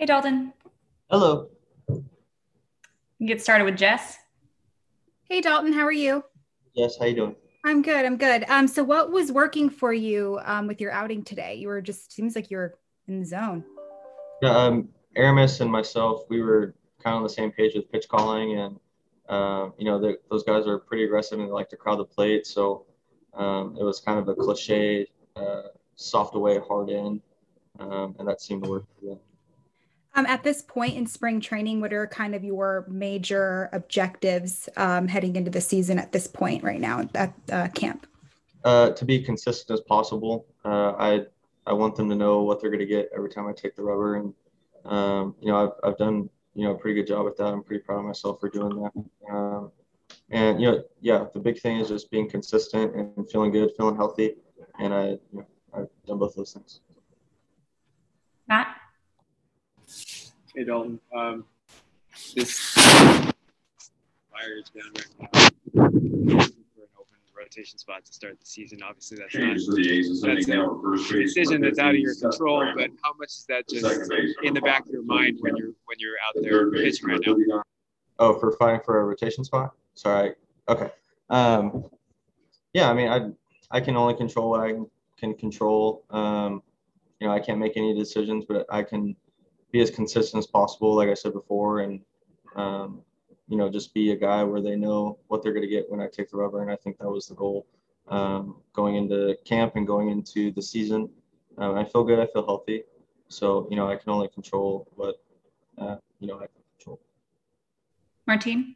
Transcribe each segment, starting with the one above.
Hey, Dalton. Hello. We can get started with Jess. Hey Dalton, how are you? Yes, how you doing? I'm good. I'm good. So what was working for you with your outing today? You were just seems like you're in the zone. Yeah, Aramis and myself, we were kind of on the same page with pitch calling, and those guys are pretty aggressive and they like to crowd the plate. So it was kind of a cliche, uh, soft away, hard in, and that seemed to work for them. At this point in spring training, what are kind of your major objectives heading into the season at this point right now at camp? To be consistent as possible. I want them to know what they're going to get every time I take the rubber, and I've done a pretty good job at that. I'm pretty proud of myself for doing that. And yeah, the big thing is just being consistent and feeling good, feeling healthy, and I've done both those things. Matt? Hey Dalton, this fire is down right now for an open rotation spot to start the season. Obviously, that's not that's a decision that's out of your control. But how much is that just in the back of your mind when you're out there pitching right now? Oh, for fighting for a rotation spot? Sorry. Okay. Um, yeah, I mean, I can only control what I can control. I can't make any decisions, but I can be as consistent as possible, like I said before, and um, just be a guy where they know what they're going to get when I take the rubber. And I think that was the goal going into camp and going into the season. I feel good. I feel healthy. So, I can only control what, I can control. Martine?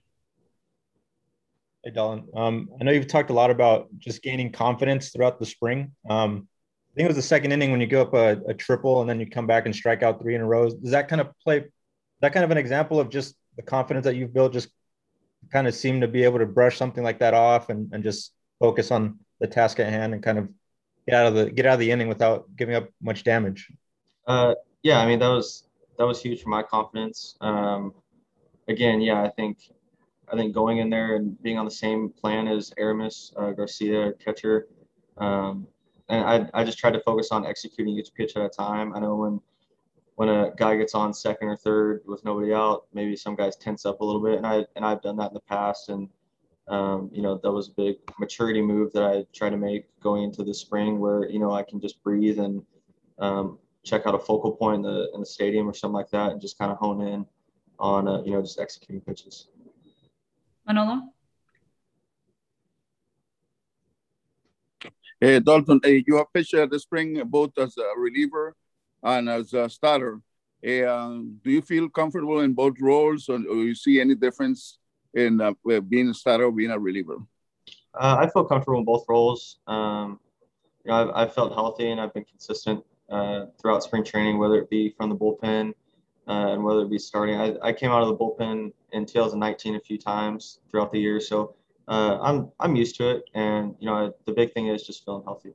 Hey, Dylan. I know you've talked a lot about just gaining confidence throughout the spring. I think it was the second inning when you go up a triple and then you come back and strike out three in a row. Does that kind of play, that kind of an example of just the confidence that you've built, just kind of seem to be able to brush something like that off and just focus on the task at hand and kind of get out of the inning without giving up much damage? Uh, yeah, I mean, that was huge for my confidence. Again, yeah, I think going in there and being on the same plan as Aramis Garcia, catcher, um, and I just tried to focus on executing each pitch at a time. I know when a guy gets on second or third with nobody out, maybe some guys tense up a little bit, and I've done that in the past, and that was a big maturity move that I try to make going into the spring, where I can just breathe and check out a focal point in the stadium or something like that, and just kind of hone in on just executing pitches. Manolo? Hey, Dalton, you have pitched this spring both as a reliever and as a starter. Do you feel comfortable in both roles, or you see any difference in being a starter or being a reliever? I feel comfortable in both roles. I've felt healthy and I've been consistent throughout spring training, whether it be from the bullpen and whether it be starting. I came out of the bullpen in 2019 a few times throughout the year, so I'm used to it. And the big thing is just feeling healthy.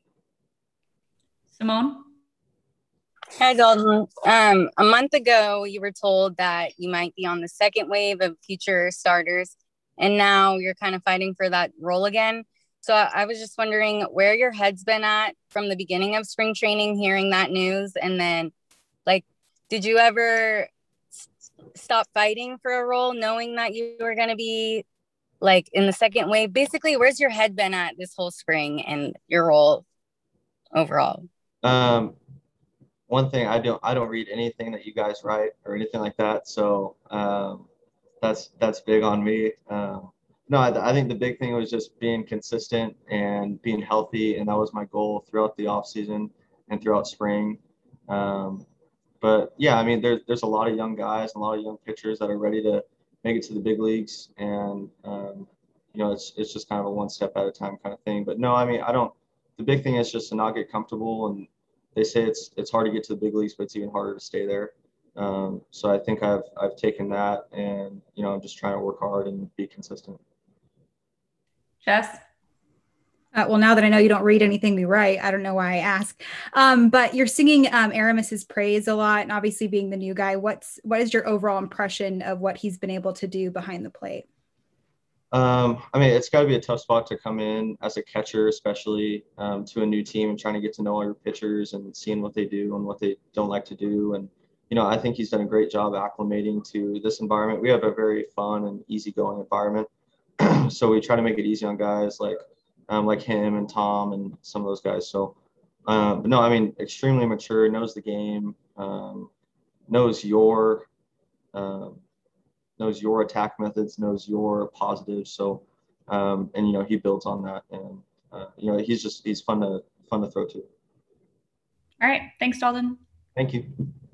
Simone? Hi, Dalton. A month ago, you were told that you might be on the second wave of future starters, and now you're kind of fighting for that role again. So I was just wondering where your head's been at from the beginning of spring training, hearing that news, and then, like, did you ever stop fighting for a role, knowing that you were going to be like in the second wave? Basically, where's your head been at this whole spring and your role overall? Um, One thing I don't read anything that you guys write or anything like that, so that's big on me. No, I think the big thing was just being consistent and being healthy, and that was my goal throughout the off season and throughout spring. Um, but yeah, I mean, there's a lot of young guys, a lot of young pitchers that are ready to make it to the big leagues, and it's just kind of a one step at a time kind of thing. But no, I mean, I don't. The big thing is just to not get comfortable, and they say it's hard to get to the big leagues, but it's even harder to stay there. So I think I've taken that, and I'm just trying to work hard and be consistent. Jess? Well, now that I know you don't read anything we write, I don't know why I ask. But you're singing Aramis's praise a lot, and obviously being the new guy, what is your overall impression of what he's been able to do behind the plate? I mean, it's got to be a tough spot to come in as a catcher, especially to a new team and trying to get to know all your pitchers and seeing what they do and what they don't like to do. And I think he's done a great job acclimating to this environment. We have a very fun and easygoing environment. So we try to make it easy on guys like him and Tom and some of those guys. So, but no, I mean, extremely mature, knows the game, knows your attack methods, knows your positives. So, and he builds on that, and he's fun to throw to. All right. Thanks, Dalton. Thank you.